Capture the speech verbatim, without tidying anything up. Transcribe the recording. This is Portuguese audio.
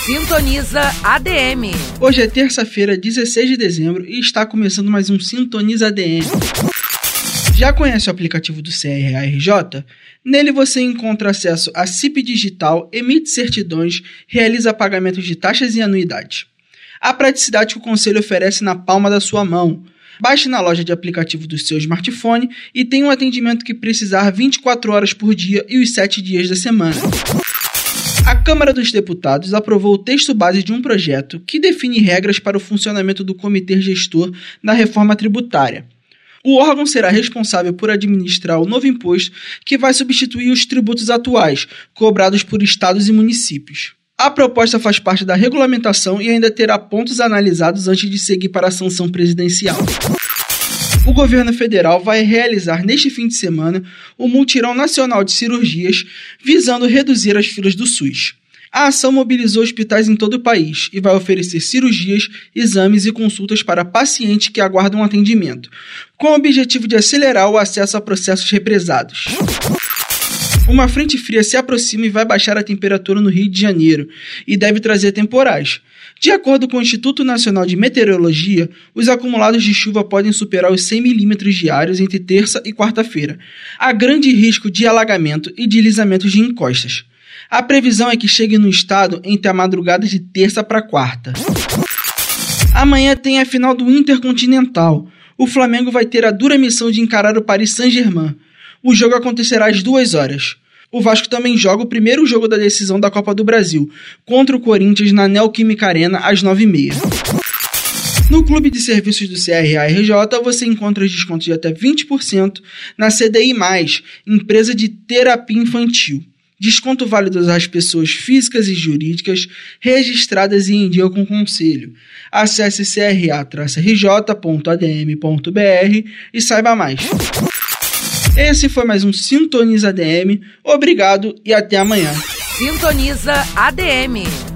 Sintoniza A D M. Hoje é terça-feira, dezesseis de dezembro, e está começando mais um Sintoniza A D M. Já conhece o aplicativo do C R A R J? Nele você encontra acesso a C I P digital, emite certidões, realiza pagamentos de taxas e anuidades. A praticidade que o Conselho oferece na palma da sua mão. Baixe na loja de aplicativo do seu smartphone e tenha um atendimento que precisar vinte e quatro horas por dia e os sete dias da semana. A Câmara dos Deputados aprovou o texto base de um projeto que define regras para o funcionamento do Comitê Gestor da Reforma Tributária. O órgão será responsável por administrar o novo imposto que vai substituir os tributos atuais, cobrados por estados e municípios. A proposta faz parte da regulamentação e ainda terá pontos analisados antes de seguir para a sanção presidencial. O governo federal vai realizar neste fim de semana o Mutirão Nacional de Cirurgias, visando reduzir as filas do SUS. A ação mobilizou hospitais em todo o país e vai oferecer cirurgias, exames e consultas para pacientes que aguardam atendimento, com o objetivo de acelerar o acesso a processos represados. Uma frente fria se aproxima e vai baixar a temperatura no Rio de Janeiro e deve trazer temporais. De acordo com o Instituto Nacional de Meteorologia, os acumulados de chuva podem superar os cem milímetros diários entre terça e quarta-feira. Há grande risco de alagamento e deslizamentos de encostas. A previsão é que chegue no estado entre a madrugada de terça para quarta. Amanhã tem a final do Intercontinental. O Flamengo vai ter a dura missão de encarar o Paris Saint-Germain. O jogo acontecerá às duas horas. O Vasco também joga o primeiro jogo da decisão da Copa do Brasil, contra o Corinthians na Neoquímica Arena às nove e meia. No Clube de Serviços do C R A R J você encontra descontos de até vinte por cento na C D I mais, empresa de terapia infantil. Desconto válido às pessoas físicas e jurídicas registradas e em dia com o Conselho. Acesse c r a r j ponto a d m ponto b r e saiba mais. Esse foi mais um Sintoniza A D M. Obrigado e até amanhã. Sintoniza A D M.